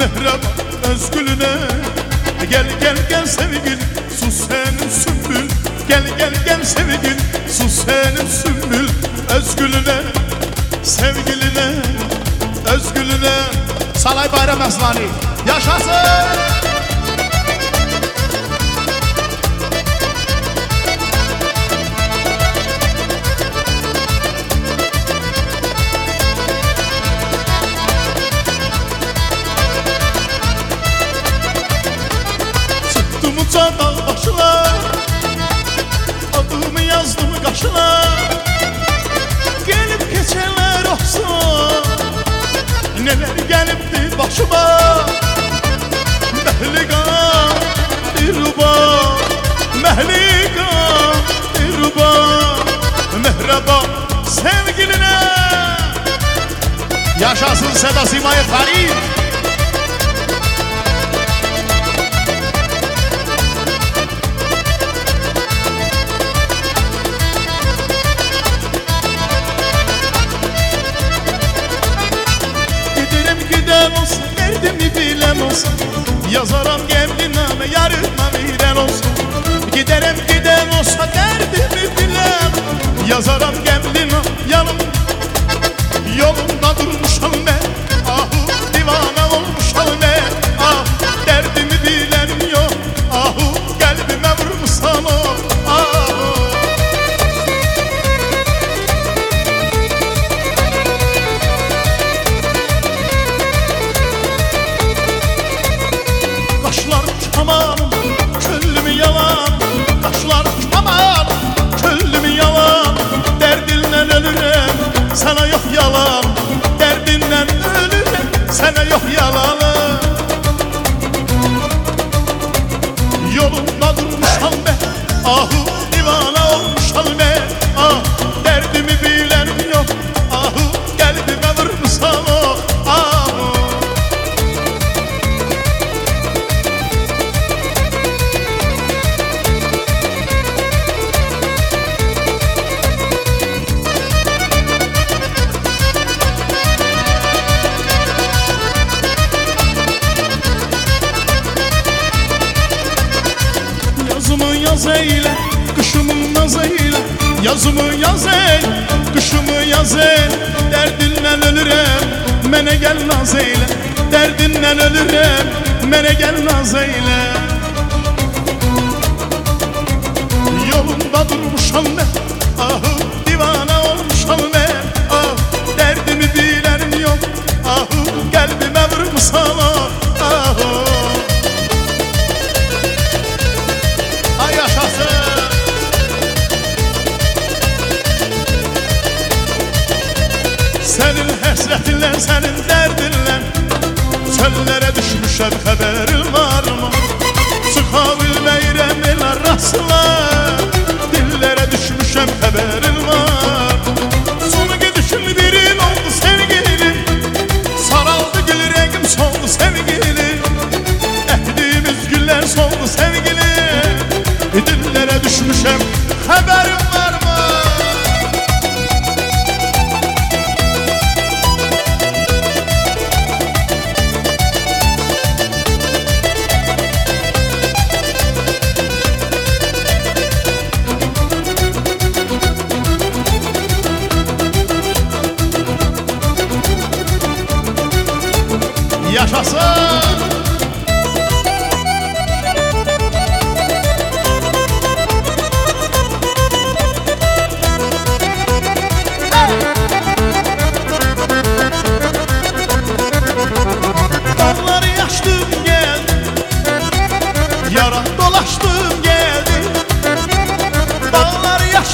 mehrem özgülüne. Gel gel gel sevgili sus senin sümbül. Gel gel gel sevgili sus senin sümbül. Özgülüne, sevgiline, özgülüne. Salay Bayram Aslani yaşasın. Dağ başına, adımı yazdım kaşına. Gelip geçenler olsun, neler gelipti başıma. Mehlika dilruba, mehlika dilruba. Mehraba sevgiline. Yaşasın Seda Simaye Farid. Olsun, derdimi bilen olsun. Yazaram gemliname, yarıma viren olsun. Giderim giden olsa derdimi bilen. Yazaram gemliname, yanım yolunda durmuşam ben. Ahu divana olmuşam ben. Ah derdimi bilen yok. Ahu kalbime vurmuşsan o. Ahu kaşlar çaman, köllümü yalan. Kaşlar çaman, köllümü yalan. Derdinden ölürüm, sana yok yalan. Derdinden ölürüm, sana yok yalanı. Yolunda durmuşam ben, ahu divana olmuşam ben. Ah derdimi bilen yok, ahu kalbime vurmuşam o. Ahu yazımı yaz eyle, kışımı naz eyle. Yazımı yaz eyle, kışımı yaz eyle. Derdinden ölürüm, mene gel naz eyle. Derdinden ölürüm, mene gel naz eyle. Yolunda durmuşam ben, ahu divana olmuşam ben. Ah derdimi bilen yok, ahu kalbime vurmuşam o. Ahu ay yaşasın. Senin hasretinle, senin derdinle çöllere düşmüşem, haberin var mı? Çıkabilmeyirem el arasına. Dillere düşmüşem, haberin var. Sonu gidişin birin oldu sevgilim. Saraldı gül rengim, soldu sevgilim. Ektiğimiz güller soldu sevgilim. Dillere düşmüşem, haberin var mı? Yaşasın.